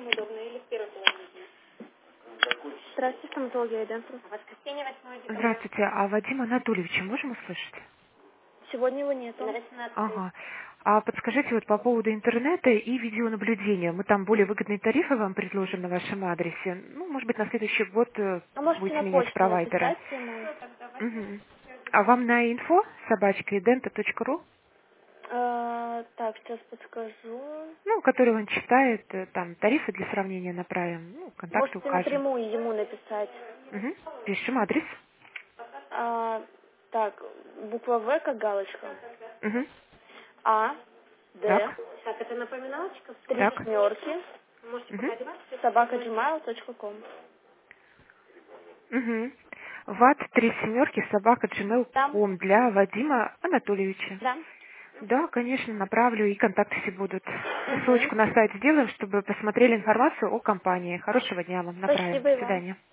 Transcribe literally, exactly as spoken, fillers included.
Здравствуйте, стоматология Эденфру. Здравствуйте, а Вадима Анатольевича можем услышать? Сегодня его нету. Ага. А подскажите вот по поводу интернета и видеонаблюдения. Мы там более выгодные тарифы вам предложим на вашем адресе. Ну, может быть, на следующий год э, А можете будете на менять почту провайдера. написать ему? Мгм. А вам на инфо собачка идента точка ру, А, так, сейчас подскажу. ну, который он читает, э, там тарифы для сравнения направим, ну, контакты Можете укажем. напрямую ему написать. Угу. Пишем адрес. А, так, буква В как галочка. Угу. А, Д, Так, три так. семерки, Угу. собака джимайл точка ком. Угу. Ват три семерки собака gmail точка Да, com для Вадима Анатольевича. да. Да, конечно, направлю, и контакты все будут. Угу. Ссылочку на сайт сделаем, чтобы посмотрели информацию о компании. Хорошего дня вам, направим. Спасибо До и вам. свидания.